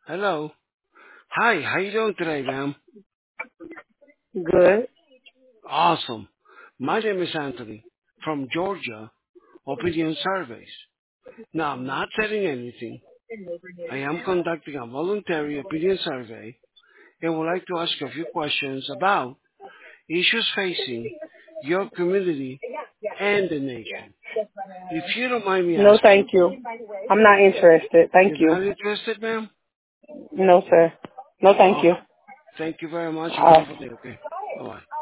Hello. Hi, how you doing today, ma'am? Good. Awesome. My name is Anthony from Georgia Opinion Surveys. Now, I'm not selling anything. I am conducting a voluntary opinion survey and would like to ask you a few questions about issues facing your community and the nation. If you don't mind me No, asking, thank you. I'm not interested. Thank you're you. not interested, ma'am? No, sir. No, thank you. Okay. Thank you very much. Have a Uh, wonderful day, okay? Bye-bye.